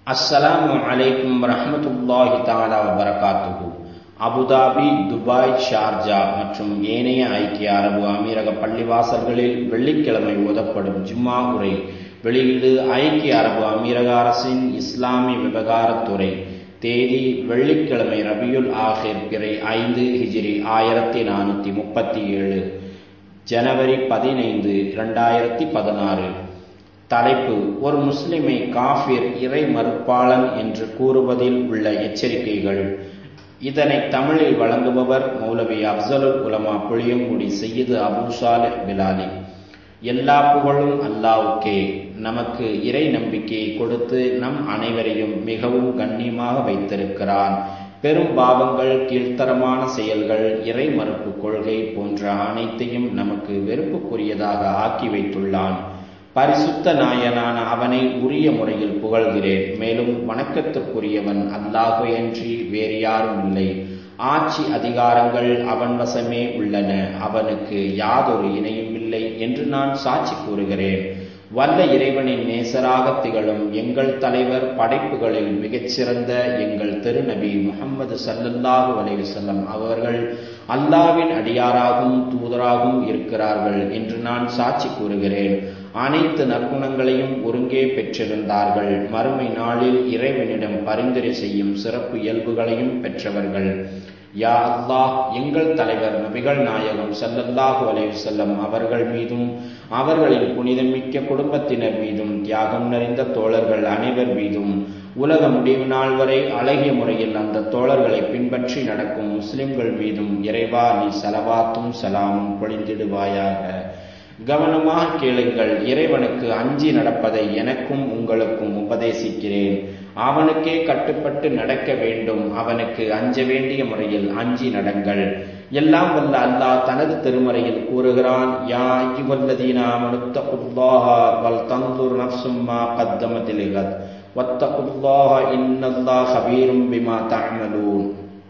அஸ்ஸலாமு அலைக்கும் வரஹ்மத்துல்லாஹி தஆலா வபரகாத்துஹு. அபுதாபி, துபாய், ஷார்ஜா மற்றும் ஏனைய ஐக்கிய அரபு அமீரக பள்ளிவாசல்களில் வெள்ளிக்கிழமை ஓதப்படும் ஜும்மா உரை வெளியீடு ஐக்கிய அரபு அமீரக அரசின் இஸ்லாமிய விவகாரத்துறை. தேதி வெள்ளிக்கிழமை ரபியுல் ஆஹிர் பிறை 5 ஹிஜ்ரி 1437 ஜனவரி 15, 2016. தலைப்பு: ஒரு முஸ்லிமை காஃபிர், இறை மறுப்பாளன் என்று கூறுவதில் உள்ள எச்சரிக்கைகள். இதனை தமிழில் வழங்குபவர் மௌலவி அப்சலுல் உலமா புளியங்குடி சையது அபு சாலிஹ் பிலாலி. எல்லா புகழும் அல்லாஹ்வுக்கே. நமக்கு இறை நம்பிக்கையை கொடுத்து நம் அனைவரையும் மிகவும் கண்ணியமாக வைத்திருக்கிறான். பெரும் பாவங்கள், கீழ்த்தரமான செயல்கள், இறை மறுப்பு கொள்கை போன்ற அனைத்தையும் நமக்கு வெறுப்புக்குரியதாக ஆக்கி வைத்துள்ளான். பரிசுத்த நாயனான அவனை உரிய முறையில் புகழ்கிறேன். மேலும் வணக்கத்திற்குரியவன் அல்லாஹ்வையன்றி வேறு யாரும் இல்லை. ஆட்சி அதிகாரங்கள் அவன் வசமே உள்ளன, அவனுக்கு யாதொரு இணையும் இல்லை என்று நான் சாட்சி கூறுகிறேன். வல்ல இறைவனின் நேசராக திகழும் எங்கள் தலைவர், படைப்புகளில் மிகச்சிறந்த எங்கள் திருநபி முஹம்மது ஸல்லல்லாஹு அலைஹி வஸல்லம் அவர்கள் அல்லாஹ்வின் அடியாராகவும் தூதராகவும் இருக்கிறார்கள் என்று நான் சாட்சி கூறுகிறேன். அனைத்து நற்குணங்களையும் ஒருங்கே பெற்றிருந்தார்கள். மறுமை நாளில் இறைவனிடம் பரிந்துரை செய்யும் சிறப்பு இயல்புகளையும் பெற்றவர்கள். யா அல்லாஹ், எங்கள் தலைவர் நபிகள் நாயகம் ஸல்லல்லாஹு அலைஹி வஸல்லம் அவர்கள் மீதும் அவர்களின் புனிதமிக்க குடும்பத்தினர் மீதும் தியாகம் நிறைந்த தோழர்கள் அனைவர் மீதும் உலக முடிவு நாள் வரை அழகிய முறையில் அந்த தோழர்களை பின்பற்றி நடக்கும் முஸ்லிம்கள் மீதும் இறைவா நீ ஸலவாத்தும் ஸலாமும் பொழிந்திடுவாயாக. கவனமாக கேளுங்கள். இறைவனுக்கு அஞ்சி நடப்பதை எனக்கும் உங்களுக்கும் உபதேசிக்கிறேன். அவனுக்கே கட்டுப்பட்டு நடக்க வேண்டும். அவனுக்கு அஞ்ச வேண்டிய முறையில் அஞ்சி நடங்கள். எல்லாம் வல்ல அல்லாஹ் தனது திருமறையில் கூறுகிறான்: யா அய்யுஹல்லதீன ஆமனு தக்குல்லாஹ வல் தன்துர் நஃப்சும் மா கத்தமத் லிகத் வத்தகுல்லாஹ இன்னல்லாஹ கபீரும் பிமா தஅமலூன்.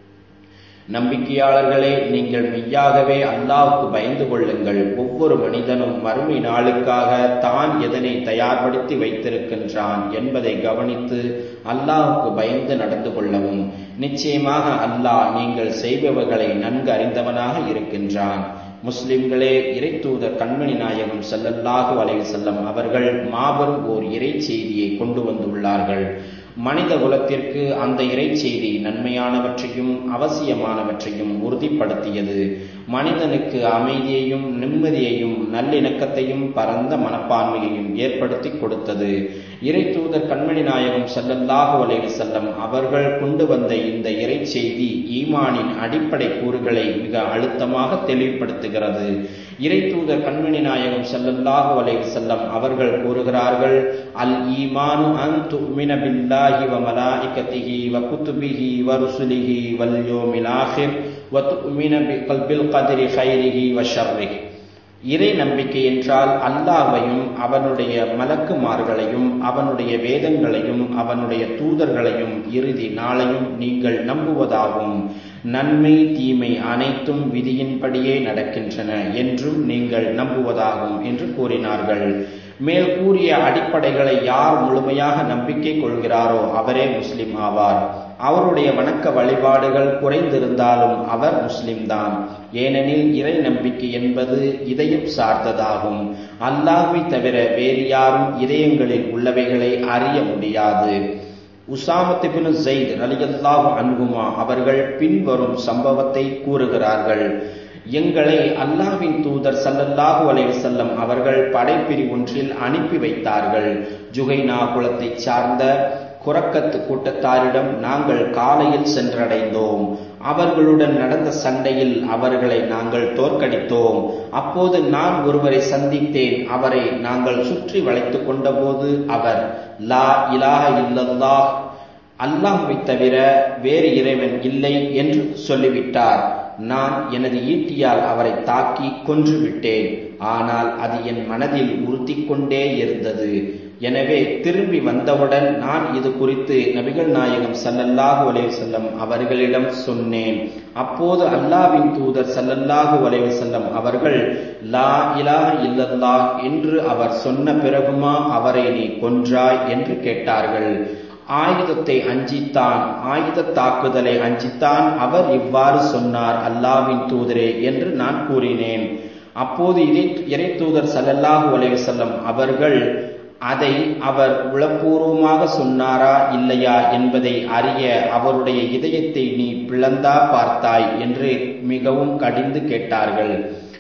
நம்பிக்கையாளர்களே, நீங்கள் மெய்யாகவே அல்லாஹ்வுக்கு பயந்து கொள்ளுங்கள். ஒவ்வொரு மனிதனும் மறுமை நாளுக்காக தான் எதனை தயார்படுத்தி வைத்திருக்கின்றான் என்பதை கவனித்து அல்லாஹ்வுக்கு பயந்து நடந்து கொள்ளவும். நிச்சயமாக அல்லாஹ் நீங்கள் செய்பவர்களை நன்கு அறிந்தவனாக இருக்கின்றான். முஸ்லிம்களே, இறை தூதர் கண்மணி நாயகம் ஸல்லல்லாஹு அலைஹி வஸல்லம் அவர்கள் மாபெரும் ஓர் இறை செய்தியை கொண்டு வந்துள்ளார்கள். மனித குலத்திற்கு அந்த இறை செய்தி நன்மையானவற்றையும் அவசியமானவற்றையும் உறுதிப்படுத்தியது. மனிதனுக்கு அமைதியையும் நிம்மதியையும் நல்லிணக்கத்தையும் பரந்த மனப்பான்மையையும் ஏற்படுத்தி கொடுத்தது. இறை தூதர் கண்மணி நாயகம் ஸல்லல்லாஹு அலைஹி வஸல்லம் அவர்கள் கொண்டு வந்த இந்த இறை செய்தி ஈமானின் அடிப்படை கூறுகளை மிக அழுத்தமாக தெளிவுபடுத்துகிறது. இறை தூதர் கண்மணி நாயகம் ஸல்லல்லாஹு அலைஹி வஸல்லம் அவர்கள் கூறுகிறார்கள்: அல் ஈமானு அன் துமின பில்லாஹி வ மலாயிகத்திஹி வ குதுபிஹி வ ருசுலிஹி வல் யௌமில் ஆஹிர் வ துமின பில் கத்ரி கைரிஹி வ ஷர்ரிஹி. இறை நம்பிக்கை என்றால் அல்லாஹ்வையும் அவனுடைய மலக்குமார்களையும் அவனுடைய வேதங்களையும் அவனுடைய தூதர்களையும் இறுதி நாளையும் நீங்கள் நம்புவதாகும். நன்மை தீமை அனைத்தும் விதியின்படியே நடக்கின்றன என்றும் நீங்கள் நம்புவதாகும் என்று கூறினார்கள். மேல் கூறிய அடிப்படைகளை யார் முழுமையாக நம்பிக்கை கொள்கிறாரோ அவரே முஸ்லிம் ஆவார். அவருடைய வணக்க வழிபாடுகள் குறைந்திருந்தாலும் அவர் முஸ்லிம்தான். ஏனெனில் இறை நம்பிக்கை என்பது இதயம் சார்ந்ததாகும். அல்லாஹ்வை தவிர வேறு யாரும் இதயங்களில் உள்ளவைகளை அறிய முடியாது. உஸாமத் இப்னு ஸைத் ரலியல்லாஹு அன்ஹுமா அவர்கள் பின்வரும் சம்பவத்தை கூறுகிறார்கள்: எங்களை அல்லாஹ்வின் தூதர் ஸல்லல்லாஹு அலைஹி வஸல்லம் அவர்கள் படைப்பிரிவு ஒன்றில் அனுப்பி வைத்தார்கள். ஜுகைனா குலத்தை சார்ந்த குரக்கத்து கூட்டத்தாரிடம் நாங்கள் காலையில் சென்றடைந்தோம். அவர்களுடன் நடந்த சண்டையில் அவர்களை நாங்கள் தோற்கடித்தோம். அப்போது நான் ஒருவரை சந்தித்தேன். அவரை நாங்கள் சுற்றி வளைத்துக் கொண்ட போது அவர் லா இலாஹ இல்லல்லாஹ், அல்லாஹ்வை தவிர வேறு இறைவன் இல்லை என்று சொல்லிவிட்டார். நான் எனது ஈட்டியால் அவரை தாக்கி கொன்றுவிட்டேன். ஆனால் அது என் மனதில் உறுத்திக் கொண்டே இருந்தது. எனவே திரும்பி வந்தவுடன் நான் இது குறித்து நபிகள் நாயகம் ஸல்லல்லாஹு அலைஹி வஸல்லம் அவர்களிடம் சொன்னேன். அப்போது அல்லாஹ்வின் தூதர் ஸல்லல்லாஹு அலைஹி வஸல்லம் அவர்கள் லா இலாஹ இல்லல்லாஹ் என்று அவர் சொன்ன பிறகுமா அவரை நீ கொன்றாய் என்று கேட்டார்கள். ஆயுதத்தை அஞ்சித்தான், ஆயுத தாக்குதலை அஞ்சித்தான் அவர் இவ்வாறு சொன்னார், அல்லாஹ்வின் தூதரே என்று நான் கூறினேன். அப்போது இறை தூதர் ஸல்லல்லாஹு அலைஹி வஸல்லம் அவர்கள் அதை அவர் உளப்பூர்வமாக சொன்னாரா இல்லையா என்பதை அறிய அவருடைய இதயத்தை நீ பிளந்தா பார்த்தாய் என்று மிகவும் கடிந்து கேட்டார்கள்.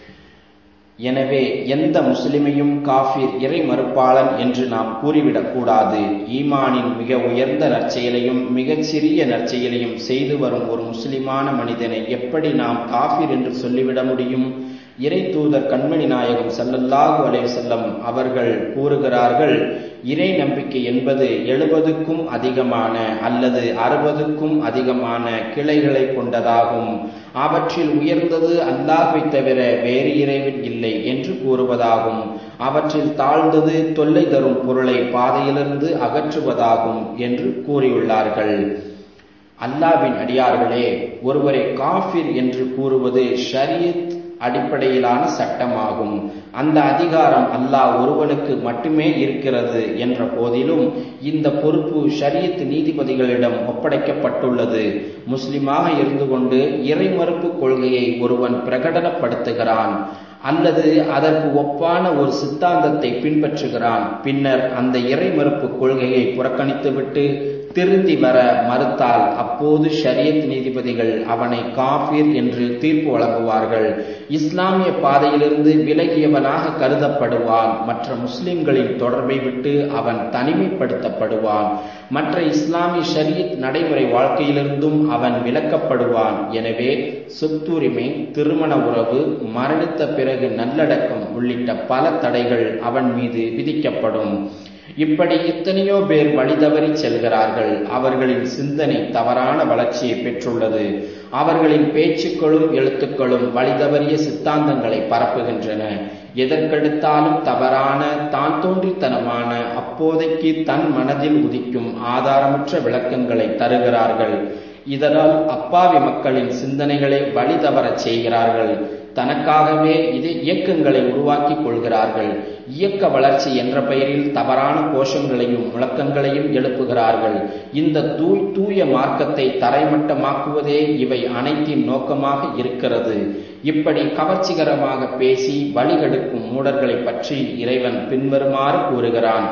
எனவே எந்த முஸ்லிமையும் காஃபிர், இறை மறுப்பாளன் என்று நாம் கூறிவிடக்கூடாது. ஈமானின் மிக உயர்ந்த நற்செயலையும் மிகச் சிறிய நற்செயலையும் செய்து வரும் ஒரு முஸ்லிமான மனிதனை எப்படி நாம் காஃபிர் என்று சொல்லிவிட முடியும்? இறை தூதர் கண்மணி நாயகம் ஸல்லல்லாஹு அலைஹி வஸல்லம் அவர்கள் கூறுகிறார்கள், இறை நம்பிக்கை என்பது 70க்கும் அதிகமான அல்லது 60க்கும் அதிகமான கிளைகளை கொண்டதாகும். அவற்றில் உயர்ந்தது அல்லாஹ்வை தவிர வேறு இறைவன் இல்லை என்று கூறுவதாகும். அவற்றில் தாழ்ந்தது தொல்லை தரும் பொருளை பாதையிலிருந்து அகற்றுவதாகும் என்று கூறியுள்ளார்கள். அல்லாஹ்வின் அடியார்களே, ஒருவரை காஃபிர் என்று கூறுவது ஷரியத் அடிப்படையிலான சட்டமாகும். அந்த அதிகாரம் அல்லாஹ் ஒருவனுக்கு மட்டுமே இருக்கிறது என்ற போதிலும் இந்த பொறுப்பு ஷரியத் நீதிபதிகளிடம் ஒப்படைக்கப்பட்டுள்ளது. முஸ்லிமாக இருந்து கொண்டு இறை மறுப்பு கொள்கையை ஒருவன் பிரகடனப்படுத்துகிறான் அல்லது அதற்கு ஒப்பான ஒரு சித்தாந்தத்தை பின்பற்றுகிறான், பின்னர் அந்த இறை மறுப்பு கொள்கையை புறக்கணித்துவிட்டு திருந்தி வர மறுத்தால் அப்போது ஷரியத் நீதிபதிகள் அவனை காஃபிர் என்று தீர்ப்பு வழங்குவார்கள். இஸ்லாமிய பாதையிலிருந்து விலகியவனாக கருதப்படுவான். மற்ற முஸ்லிம்களின் தொடர்பை விட்டு அவன் தனிமைப்படுத்தப்படுவான். மற்ற இஸ்லாமிய ஷரியத் நடைமுறை வாழ்க்கையிலிருந்தும் அவன் விலக்கப்படுவான். எனவே சொத்துரிமை, திருமண உறவு, மரணித்த பிறகு நல்லடக்கம் உள்ளிட்ட பல தடைகள் அவன் மீது விதிக்கப்படும். இப்படி எத்தனையோ பேர் வழிதவறி செல்கிறார்கள். அவர்களின் சிந்தனை தவறான வளர்ச்சியை பெற்றுள்ளது. அவர்களின் பேச்சுக்களும் எழுத்துக்களும் வழிதவறிய சித்தாந்தங்களை பரப்புகின்றன. எதற்கெடுத்தாலும் தவறான, தான் தோன்றித்தனமான, அப்போதைக்கு தன் மனதில் உதிக்கும் ஆதாரமற்ற விளக்கங்களை தருகிறார்கள். இதனால் அப்பாவி மக்களின் சிந்தனைகளை வழி தவறச் செய்கிறார்கள். தனக்காகவே இயக்கங்களை உருவாக்கி கொள்கிறார்கள். இயக்க வளர்ச்சி என்ற பெயரில் தவறான கோஷங்களையும் முழக்கங்களையும் எழுப்புகிறார்கள். இந்த தூய மார்க்கத்தை தரைமட்டமாக்குவதே இவை அனைத்தின் நோக்கமாக இருக்கிறது. இப்படி கவர்ச்சிகரமாக பேசி வழிகெடுக்கும் மூடர்களை பற்றி இறைவன் பின்வருமாறு கூறுகிறான்: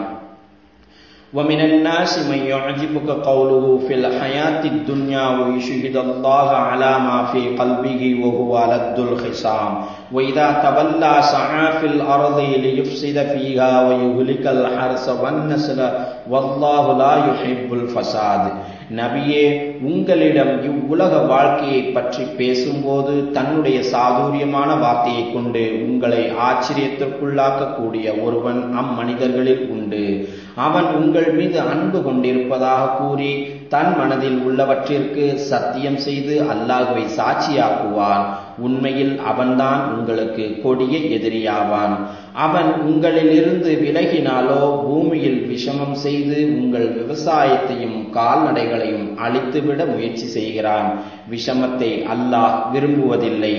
وَمِنَ النَّاسِ مَن يُعْجِبُكَ قَوْلُهُ فِي الْحَيَاةِ الدُّنْيَا وَيُشْهِدُ اللَّهَ عَلَى مَا فِي قَلْبِهِ وَهُوَ أَلَدُّ الْخِصَامِ وَإِذَا تَوَلَّى سَعَىٰ فِي الْأَرْضِ لِيُفْسِدَ فِيهَا وَيُهْلِكَ الْحَرْثَ وَالنَّسْلَ وَاللَّهُ لَا يُحِبُّ الْفَسَادَ. நபியே, உங்களிடம் இவ்வுலக வாழ்க்கையை பற்றி பேசும்போது தன்னுடைய சாதுரியமான வார்த்தையை கொண்டு உங்களை ஆச்சரியத்திற்குள்ளாக்கக்கூடிய ஒருவன் அம்மனிதர்களில் உண்டு. அவன் உங்கள் மீது அன்பு கொண்டிருப்பதாக கூறி தன் மனதில் உள்ளவற்றிற்கு சத்தியம் செய்து அல்லாஹ்வை சாட்சியாக்குவான். உண்மையில் அவன்தான் உங்களுக்கு கொடிய எதிரியாவான். அவன் உங்களிலிருந்து விலகினாலோ பூமியில் விஷமம் செய்து உங்கள் விவசாயத்தையும் கால்நடைகளையும் அழித்துவிட முயற்சி செய்கிறான். விஷமத்தை அல்லாஹ் விரும்புவதில்லை.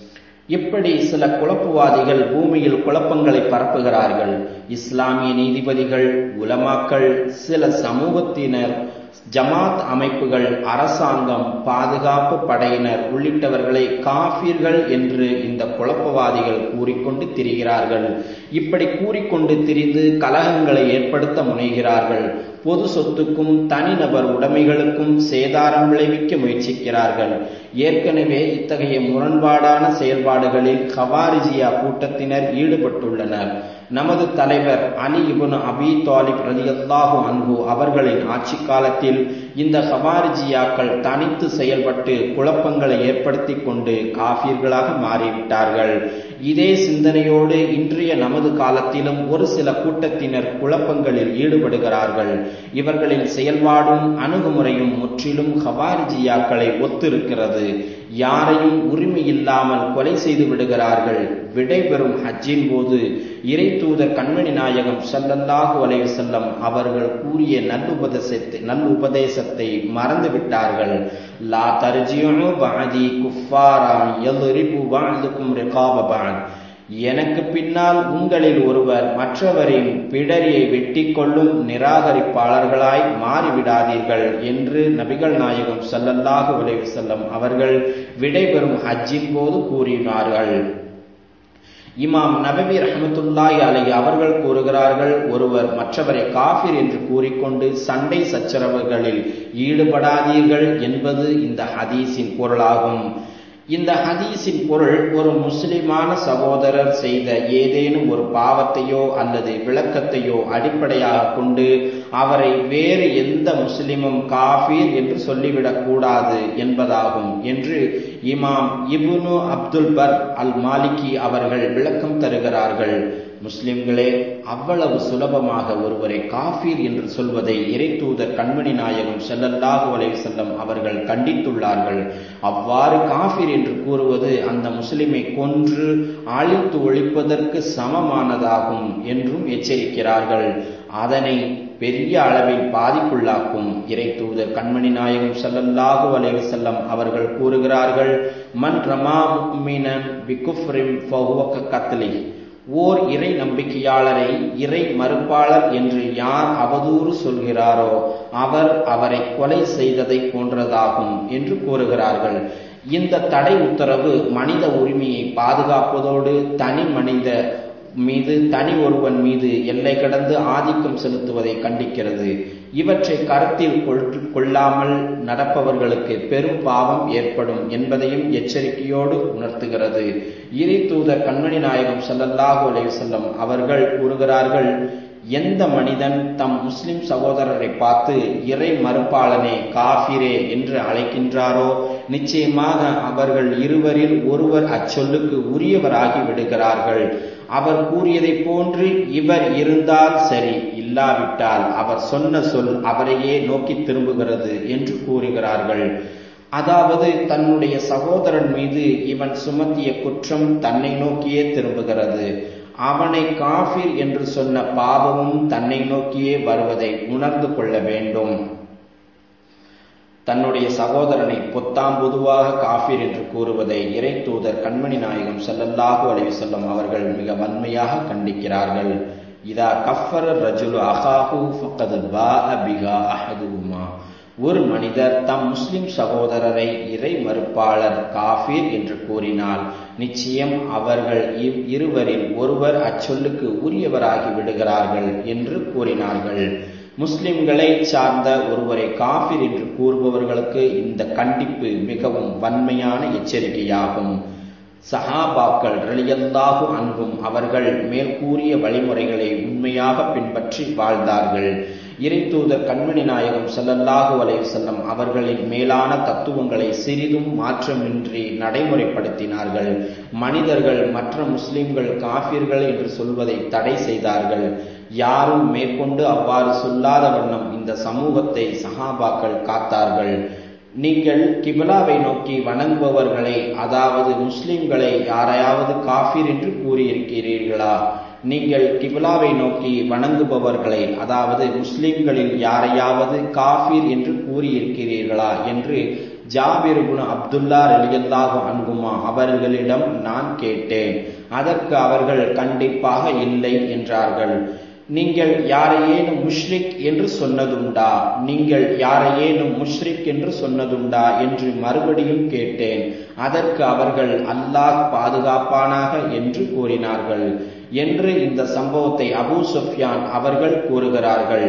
இப்படி சில குழப்பவாதிகள் பூமியில் குழப்பங்களை பரப்புகிறார்கள். இஸ்லாமிய நீதிபதிகள், உலமாக்கள், சில சமூகத்தினர், ஜமாத் அமைப்புகள், அரசாங்கம், பாதுகாப்பு படையினர் உள்ளிட்டவர்களை காஃபிர்கள் என்று இந்த குழப்பவாதிகள் கூறிக்கொண்டு திரிகிறார்கள். இப்படி கூறிக்கொண்டு திரிந்து கலகங்களை ஏற்படுத்த முனைகிறார்கள். பொது சொத்துக்கும் தனிநபர் உடைமைகளுக்கும் சேதாரம் விளைவிக்க முயற்சிக்கிறார்கள். ஏற்கனவே இத்தகைய முரண்பாடான செயல்பாடுகளில் கவாரிஜியா கூட்டத்தினர் ஈடுபட்டுள்ளனர். நமது தலைவர் அலி இப்னு அபி தாலிப் ரலியல்லாஹு அன்ஹு அவர்களின் ஆட்சி காலத்தில் இந்த கவாரிஜியாக்கள் தனித்து செயல்பட்டு குழப்பங்களை ஏற்படுத்தி கொண்டு காஃபிர்களாக மாறிவிட்டார்கள். இதே சிந்தனையோடு இன்றைய நமது காலத்திலும் ஒரு சில கூட்டத்தினர் குழப்பங்களில் ஈடுபடுகிறார்கள். இவர்களின் செயல்பாடும் அணுகுமுறையும் முற்றிலும் கவாரிஜியாக்களை ஒத்திருக்கிறது. யாரையும் உரிமை இல்லாமல் கொலை செய்து விடுகிறார்கள். விடைபெறும் ஹஜ்ஜின் போது இறை தூதர் கண்மணி நாயகம் ஸல்லல்லாஹு அலைஹி வஸல்லம் அவர்கள் கூறிய நல்லுபதேசத்தை மறந்துவிட்டார்கள். லா தர்ஜிஉ பஅதி குஃபாரா யضربு பஅதுகும் ரிகாப பஅத். எனக்கு பின்னால் உங்களில் ஒருவர் மற்றவரின் பிடரியை வெட்டி கொள்ளும் நிராகரிப்பாளர்களாய் மாறிவிடாதீர்கள் என்று நபிகள் நாயகம் ஸல்லல்லாஹு அலைஹி வஸல்லம் அவர்கள் விடைபெறும் ஹஜ்ஜின் போது கூறினார்கள். இமாம் நபவி ரஹ்மத்துல்லாஹி அலைஹி அவர்கள் கூறுகிறார்கள், ஒருவர் மற்றவரை காஃபிர் என்று கூறிக்கொண்டு சண்டை சச்சரவுகளில் ஈடுபடாதீர்கள் என்பது இந்த ஹதீஸின் பொருளாகும். இந்த ஹதீஸின் பொருள், ஒரு முஸ்லிமான சகோதரர் செய்த ஏதேனும் ஒரு பாவத்தையோ அல்லது விளக்கத்தையோ அடிப்படையாக கொண்டு அவரை வேறு எந்த முஸ்லிமும் காஃபீர் என்று சொல்லிவிடக் கூடாது என்பதாகும் என்று இமாம் இப்னு அப்துல் பர் அல் மாலிகி அவர்கள் விளக்கம் தருகிறார்கள். முஸ்லிம்களே, அவ்வளவு சுலபமாக ஒருவரை காஃபீர் என்று சொல்வதை இறை தூதர் கண்மணி நாயகம் ஸல்லல்லாஹு அலைஹி வஸல்லம் அவர்கள் கண்டித்துள்ளார்கள். அவ்வாறு காஃபீர் என்று கூறுவது அந்த முஸ்லிமை கொன்று அழித்து ஒழிப்பதற்கு சமமானதாகும் என்றும் எச்சரிக்கிறார்கள். அதனை பெரிய அளவில் பாதிப்புள்ளாக்கும். இறை தூதர் கண்மணி நாயகம் ஸல்லல்லாஹு அலைஹி வஸல்லம் அவர்கள் கூறுகிறார்கள், மன் ரமா முஃமினன் பிகுஃப்ரின் ஃபஹுவ கத்லி. ஓர் இறை நம்பிக்கையாளரை இறை மறுப்பாளர் என்று யார் அவதூறு சொல்கிறாரோ அவர் அவரை கொலை செய்ததை போன்றதாகும் என்று கூறுகிறார்கள். இந்த தடை உத்தரவு மனித உரிமையை பாதுகாப்பதோடு தனி மனித மீது தனி ஒருவன் மீது எல்லை கடந்து ஆதிக்கம் செலுத்துவதை கண்டிக்கிறது. இவற்றை கருத்தில் கொள்ளாமல் நடப்பவர்களுக்கு பெரும் பாவம் ஏற்படும் என்பதையும் எச்சரிக்கையோடு உணர்த்துகிறது. இறை தூதர் கண்மணி நாயகம் ஸல்லல்லாஹு அலைஹி வஸல்லம் அவர்கள் கூறுகிறார்கள், எந்த மனிதன் தம் முஸ்லிம் சகோதரரை பார்த்து இறை மறுப்பாளனே காஃபிரே என்று அழைக்கின்றாரோ நிச்சயமாக அவர்கள் இருவரில் ஒருவர் அச்சொல்லுக்கு உரியவராகி விடுகிறார்கள். அவர் கூறியதை போன்று இவர் இருந்தால் சரி, இல்லாவிட்டால் அவர் சொன்ன சொல் அவரையே நோக்கி திரும்புகிறது என்று கூறுகிறார்கள். அதாவது தன்னுடைய சகோதரன் மீது இவன் சுமத்திய குற்றம் தன்னை நோக்கியே திரும்புகிறது. அவனை காஃபிர் என்று சொன்ன பாவமும் தன்னை நோக்கியே வருவதை உணர்ந்து கொள்ள வேண்டும். தன்னுடைய சகோதரனை பொத்தாம் பொதுவாக காஃபிர் என்று கூறுவதை இறை தூதர் கண்மணி நாயகம் ஸல்லல்லாஹு அலைஹி வஸல்லம் அவர்கள் மிக வன்மையாக கண்டிக்கிறார்கள். இதா கஃபர ரஜுலு அஹாஹு ஃபக்கத் பாஅ பிஹா அஹதுஹுமா. ஒரு மனிதர் தம் முஸ்லிம் சகோதரரை இறை மறுப்பாளர் காஃபிர் என்று கூறினால் நிச்சயம் அவர்கள் இருவரில் ஒருவர் அச்சொல்லுக்கு உரியவராகி விடுகிறார்கள் என்று கூறினார்கள். முஸ்லிம்களை சார்ந்த ஒருவரை காஃபிர் என்று கூறுபவர்களுக்கு இந்த கண்டிப்பு மிகவும் வன்மையான எச்சரிக்கையாகும். சஹாபாக்கள் ரலியல்லாஹு அன்ஹும் அவர்கள் மேற்கூறிய வழிமுறைகளை உண்மையாக பின்பற்றி வாழ்ந்தார்கள். இறை தூதர் கண்மணி நாயகம் ஸல்லல்லாஹு அலைஹி வஸல்லம் அவர்களின் மேலான தத்துவங்களை சிறிதும் மாற்றமின்றி நடைமுறைப்படுத்தினார்கள். மனிதர்கள் மற்ற முஸ்லிம்கள் காஃபிர்கள் என்று சொல்வதை தடை செய்தார்கள். யாரும் மேற்கொண்டு அவ்வாறு சொல்லாத வண்ணம் இந்த சமூகத்தை சஹாபாக்கள் காத்தார்கள். நீங்கள் கிபிலாவை நோக்கி வணங்குபவர்களை, அதாவது முஸ்லிம்களை யாரையாவது காஃபிர் என்று கூறியிருக்கிறீர்களா? நீங்கள் கிபிலாவை நோக்கி வணங்குபவர்களை, அதாவது முஸ்லிம்களில் யாரையாவது காஃபிர் என்று கூறியிருக்கிறீர்களா என்று ஜாபிர் இப்னு அப்துல்லா ரலியல்லாஹு அன்ஹுமா அவர்களிடம் நான் கேட்டேன். அதற்கு அவர்கள் கண்டிப்பாக இல்லை என்றார்கள். நீங்கள் யாரையேனும் முஷ்ரிக் என்று சொன்னதுண்டா? நீங்கள் யாரையேனும் முஷ்ரிக் என்று சொன்னதுண்டா என்று மறுபடியும் கேட்டேன். அதற்கு அவர்கள் அல்லாஹ் பாதுகாப்பானாக என்று கூறினார்கள் என்று இந்த சம்பவத்தை அபூ சுஃப்யான் அவர்கள் கூறுகிறார்கள்.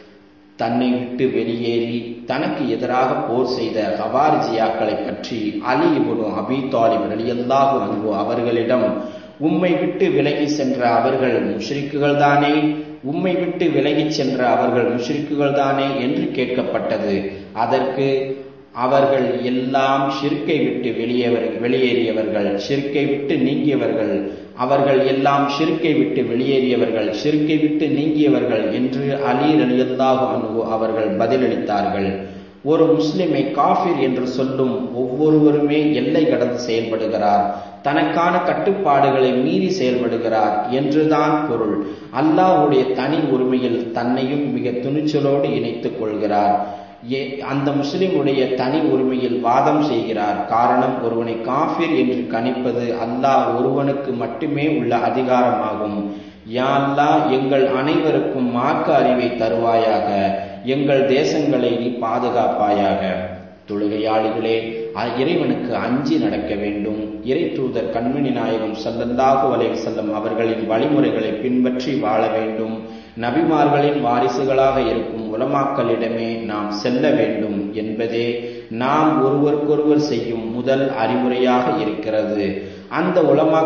தன்னை விட்டு வெளியேறி தனக்கு எதிராக போர் செய்த ஹவாரிஜியாக்களை பற்றி அலி இப்னு அபீ தாலிப் ரலியல்லாஹு அன்ஹு அவர்களிடம், உம்மை விட்டு விலகி சென்ற அவர்கள் முஷ்ரிக்குகள் தானே, உம்மை விட்டு விலகி சென்ற அவர்கள் முஷ்ரிக்குகள் தானே என்று கேட்கப்பட்டது. அதற்கு அவர்கள் எல்லாம் ஷிர்க்கை விட்டு வெளியேறியவர்கள், ஷிர்க்கை விட்டு நீங்கியவர்கள், அவர்கள் எல்லாம் ஷிர்க்கை விட்டு வெளியேறியவர்கள், ஷிர்க்கை விட்டு நீங்கியவர்கள் என்று அலி ரலியல்லாஹு அன்ஹு அவர்கள் பதிலளித்தார்கள். ஒரு முஸ்லிமை காஃபிர் என்று சொல்லும் ஒவ்வொருவருமே எல்லை கடந்து செயல்படுகிறார், தனக்கான கட்டுப்பாடுகளை மீறி செயல்படுகிறார் என்றுதான் பொருள். அல்லாஹ்வுடைய தனி உரிமையில் தன்னையும் மிக துணிச்சலோடு இணைத்துக் கொள்கிறார். அந்த முஸ்லிமுடைய தனி உரிமையில் வாதம் செய்கிறார். காரணம், ஒருவனை காஃபிர் என்று கணிப்பது அல்லாஹ் ஒருவனுக்கு மட்டுமே உள்ள அதிகாரமாகும். யா அல்லாஹ், எங்கள் அனைவருக்கும் மார்க்க அறிவை தருவாயாக, எங்கள் தேசங்களை நீ பாதுகாப்பாயாக. தொழுகையாளிகளே, இறைவனுக்கு அஞ்சி நடக்க வேண்டும். இறை தூதர் கண்மணி நாயகம் ஸல்லல்லாஹு அலைஹி வஸல்லம் அவர்களின் வழிமுறைகளை பின்பற்றி வாழ வேண்டும். நபிமார்களின் வாரிசுகளாக இருக்கும் உலமாக்களிடமே நாம் செல்ல வேண்டும் என்பதே நாம் ஒருவருக்கொருவர் செய்யும் முதல் அறிவுரையாக இருக்கிறது. அந்த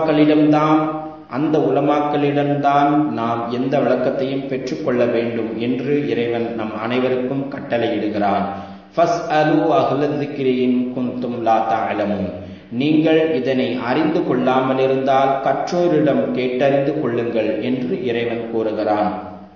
உலமாக்களிடம்தான் நாம் எந்த விளக்கத்தையும் பெற்றுக்கொள்ள வேண்டும் என்று இறைவன் நம் அனைவருக்கும் கட்டளையிடுகிறான். ஃபஸ்அலு அஹ்ல ذிக்ரி இன் குன்தும் லா தஅலமூன். நீங்கள் இதனை அறிந்து கொள்ளாமல் இருந்தால் கற்றோரிடம் கேட்டறிந்து கொள்ளுங்கள் என்று இறைவன் கூறுகிறான்.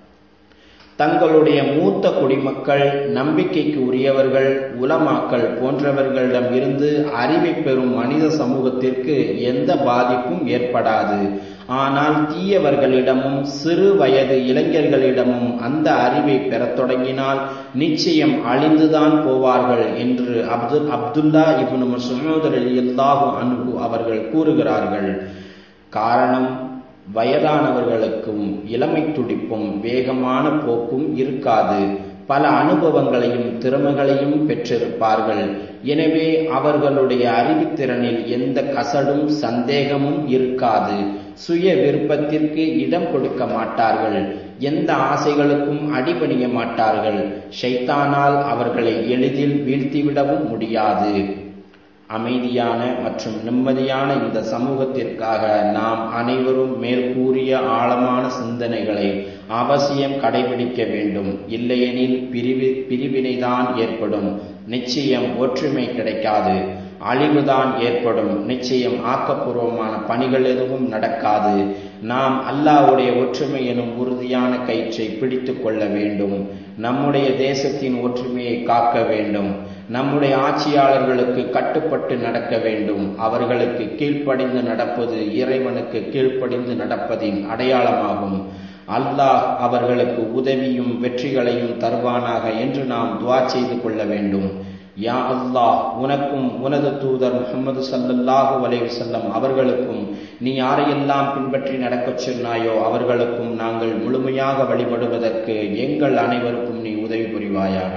தங்களுடைய மூத்த குடிமக்கள், நம்பிக்கைக்கு உரியவர்கள், உலமாக்கள் போன்றவர்களிடம் இருந்து அறிவை பெறும் மனித சமூகத்திற்கு எந்த பாதிப்பும் ஏற்படாது. ஆனால் தீயவர்களிடமும் சிறு வயது இளைஞர்களிடமும் அந்த அறிவை பெறத் தொடங்கினால் நிச்சயம் அழிந்துதான் போவார்கள் என்று அப்துல்லா இப்னு மஸ்ஊத் ரலியல்லாஹு அன்ஹு அவர்கள் கூறுகிறார்கள். காரணம், வயதானவர்களுக்கும் இளமை துடிப்பும் வேகமான போக்கும் இருக்காது. பல அனுபவங்களையும் திறமைகளையும் பெற்றிருப்பார்கள். எனவே அவர்களுடைய அறிவுத்திறனில் எந்த கசடும் சந்தேகமும் இருக்காது. சுய விருப்பத்திற்கு இடம் கொடுக்க மாட்டார்கள். எந்த ஆசைகளுக்கும் அடிபணிய மாட்டார்கள். ஷைத்தானால் அவர்களை எளிதில் வீழ்த்திவிடவும் முடியாது. அமைதியான மற்றும் நிம்மதியான இந்த சமூகத்திற்காக நாம் அனைவரும் மேற்கூறிய ஆழமான சிந்தனைகளை அவசியம் கடைபிடிக்க வேண்டும். இல்லையெனில் பிரிவினைதான் ஏற்படும். நிச்சயம் ஒற்றுமை கிடைக்காது. அழிவுதான் ஏற்படும். நிச்சயம் ஆக்கப்பூர்வமான பணிகள் எதுவும் நடக்காது. நாம் அல்லாஹ்வுடைய ஒற்றுமை எனும் உறுதியான கயிற்றை பிடித்து கொள்ள வேண்டும். நம்முடைய தேசத்தின் ஒற்றுமையை காக்க வேண்டும். நம்முடைய ஆட்சியாளர்களுக்கு கட்டுப்பட்டு நடக்க வேண்டும். அவர்களுக்கு கீழ்ப்படிந்து நடப்பது இறைவனுக்கு கீழ்ப்படிந்து நடப்பதின் அடையாளமாகும். அல்லாஹ் அவர்களுக்கு உதவியும் வெற்றிகளையும் தருவானாக என்று நாம் துஆ செய்து கொள்ள வேண்டும். யா அல்லாஹ், உனக்கும் உனது தூதர் முஹம்மது ஸல்லல்லாஹு அலைஹி வஸல்லம் அவர்களுக்கும் நீ யாரையெல்லாம் பின்பற்றி நடக்கச் சொன்னாயோ அவர்களுக்கும் நாங்கள் முழுமையாக வழிபடுவதற்கு எங்கள் அனைவருக்கும் நீ உதவி புரிவாயாக.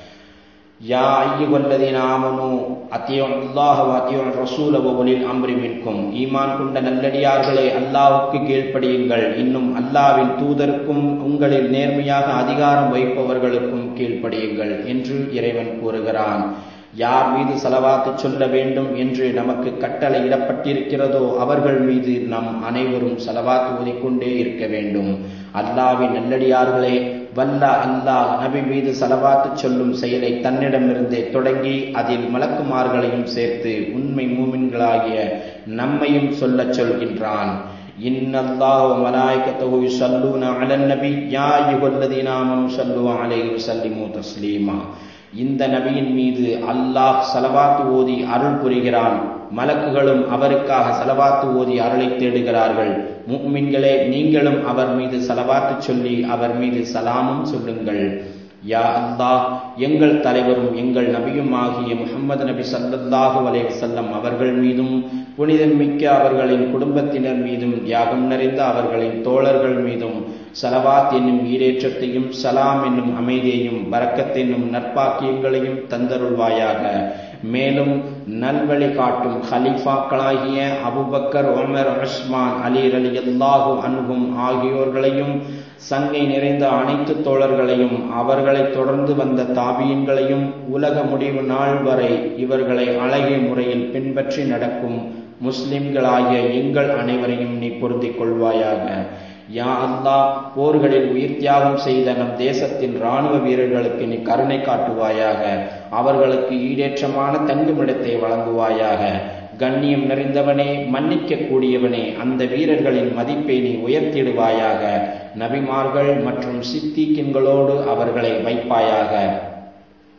யா அய்யுஹல்லதீன ஆமனூ அத்தியுல்லாஹ வ அத்தியுர் ரசூல வ உலில் அம்ரி மின்கும். ஈமான் கொண்ட நல்லடியார்களே, அல்லாஹ்வுக்கு கீழ்ப்படியுங்கள். இன்னும் அல்லாஹ்வின் தூதருக்கும் உங்களில் நேர்மையாக அதிகாரம் வைப்பவர்களுக்கும் கீழ்ப்படியுங்கள் என்று இறைவன் கூறுகிறான். யார் மீது ஸலவாத்து சொல்ல வேண்டும் என்று நமக்கு கட்டளை இடப்பட்டிருக்கிறதோ அவர்கள் மீது நம் அனைவரும் ஸலவாத் ஓதிக்கொண்டே இருக்க வேண்டும். அல்லாஹ்வின் நல்லடியார்களே, வல்ல அல்லாஹ் நபி மீது ஸலவாத்து சொல்லும் செயலை தன்னிடமிருந்தே தொடங்கி அதில் மலக்குமார்களையும் சேர்த்து உண்மை மூமின்களாகிய நம்மையும் சொல்லச் சொல்கின்றான். இன்னல்லாஹ வ மலாயிகத்தஹு யுஸல்லூன அலன் நபி யா அய்யுஹல்லதீன ஆமனூ ஸல்லூ அலைஹி வஸல்லிமூ தஸ்லீமா. இந்த நபியின் மீது அல்லாஹ் ஸலவாத்து ஓதி அருள் புரிகிறான். மலக்குகளும் அவருக்காக ஸலவாத்து ஓதி அருளை தேடுகிறார்கள். முஃமின்களே, நீங்களும் அவர் மீது ஸலவாத்து சொல்லி அவர் மீது சலாமும் சொல்லுங்கள். யா அல்லாஹ், எங்கள் தலைவரும் எங்கள் நபியும் ஆகிய முஹம்மது நபி ஸல்லல்லாஹு அலைஹி வஸல்லம் அவர்கள் மீதும் புனிதம் மிக்க அவர்களின் குடும்பத்தினர் மீதும் தியாகம் நிறைந்த அவர்களின் தோழர்கள் மீதும் ஸலவாத் என்னும் ஈரேற்றத்தையும் சலாம் என்னும் அமைதியையும் பரக்கத் என்னும் நற்பாக்கியங்களையும் தந்தருள்வாயாக. மேலும் நல்வழி காட்டும் ஹலீஃபாக்களாகிய அபூபக்கர், உமர், உஸ்மான், அலி ரலியல்லாஹு அன்ஹும் ஆகியோர்களையும் சங்கை நிறைந்த அனைத்து தோழர்களையும் அவர்களை தொடர்ந்து வந்த தாபியின்களையும் உலக முடிவு நாள் வரை இவர்களை அழகிய முறையில் பின்பற்றி நடக்கும் முஸ்லிம்களாகிய எங்கள் அனைவரையும் நீ பொருந்திக் கொள்வாயாக. யா அல்லாஹ், போர்களில் உயிர் தியாகம் செய்த நம் தேசத்தின் இராணுவ வீரர்களுக்கு நீ கருணை காட்டுவாயாக. அவர்களுக்கு ஈடேற்றமான தங்குமிடத்தை வழங்குவாயாக. கண்ணியம் நிறைந்தவனே, மன்னிக்க கூடியவனே, அந்த வீரர்களின் மதிப்பை நீ உயர்த்திடுவாயாக. நபிமார்கள் மற்றும் சித்திகீன்களோடு அவர்களை வைப்பாயாக.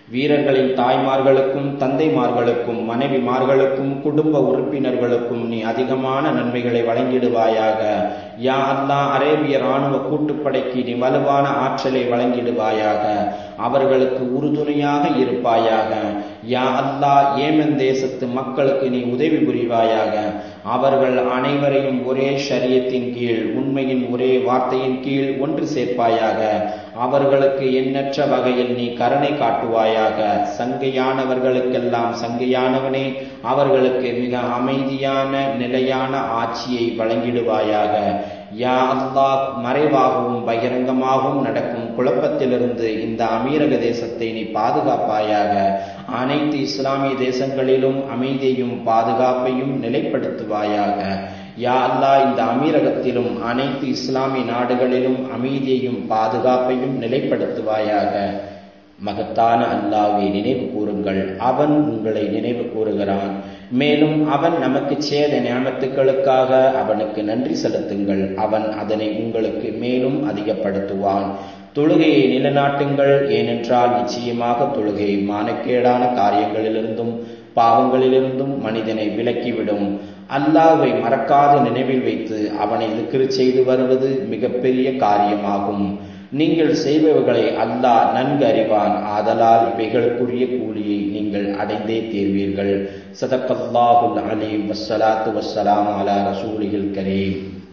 வீரர்களின் தாய்மார்களுக்கும் தந்தைமார்களுக்கும் மனைவிமார்களுக்கும் குடும்ப உறுப்பினர்களுக்கும் நீ அதிகமான நன்மைகளை வழங்கிடுவாயாக. யா அல்லாஹ், அரேபிய இராணுவ கூட்டுப்படைக்கு நீ வலுவான ஆற்றலை வழங்கிடுவாயாக. அவர்களுக்கு உறுதுணையாக இருப்பாயாக. யா அல்லாஹ், ஏமன் தேசத்து மக்களுக்கு நீ உதவி புரிவாயாக. அவர்கள் அனைவரையும் ஒரே ஷரியத்தின் கீழ், உண்மையின் ஒரே வார்த்தையின் கீழ் ஒன்று சேர்ப்பாயாக. அவர்களுக்கு எண்ணற்ற வகையில் நீ கருணை காட்டுவாயாக. சங்கையானவர்களுக்கெல்லாம் சங்கையானவனே, அவர்களுக்கு மிக அமைதியான நிலையான ஆட்சியை வழங்கிடுவாயாக. யா அல்லாஹ், மறைவாகவும் பகிரங்கமாகவும் நடக்கும் குழப்பத்திலிருந்து இந்த அமீரக தேசத்தை நீ பாதுகாப்பாயாக. அனைத்து இஸ்லாமிய தேசங்களிலும் அமைதியையும் பாதுகாப்பையும் நிலைப்படுத்துவாயாக. யா அல்லாஹ், இந்த அமீரகத்திலும் அனைத்து இஸ்லாமிய நாடுகளிலும் அமைதியையும் பாதுகாப்பையும் நிலைப்படுத்துவாயாக. மகத்தான அல்லாஹ்வை நினைவு கூறுங்கள், அவன் உங்களை நினைவு கூறுகிறான். மேலும் அவன் நமக்கு செய்த நியமத்துக்களுக்காக அவனுக்கு நன்றி செலுத்துங்கள், அவன் அதனை உங்களுக்கு மேலும் அதிகப்படுத்துவான். தொழுகையை நிலைநாட்டுங்கள், ஏனென்றால் நிச்சயமாக தொழுகை மானக்கேடான காரியங்களிலிருந்தும் பாவங்களிலிருந்தும் மனிதனை விலக்கிவிடும். அல்லாஹ்வை மறக்காத நினைவில் வைத்து அவனை திக்ர் செய்து வருவது மிகப்பெரிய காரியமாகும். நீங்கள் செய்பவர்களை அல்லாஹ் நன்கு அறிவான். ஆதலால் இவைகளுக்குரிய கூலியை நீங்கள் அடைந்தே தீர்வீர்கள். ஸதகல்லாஹுல் அலீம். வஸ்ஸலாத்து வஸ்ஸலாமு அலா ரசூலில் கரீம்.